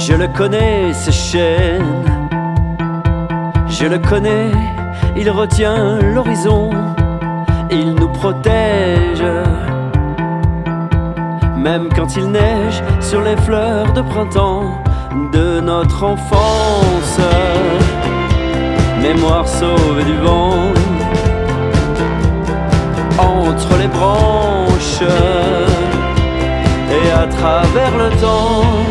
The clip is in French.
Je le connais, ses chaînes. Je le connais, il retient l'horizon. Il nous protège. Même quand il neige sur les fleurs de printemps de notre enfance. Mémoire sauvée du vent. Entre les branches et à travers le temps.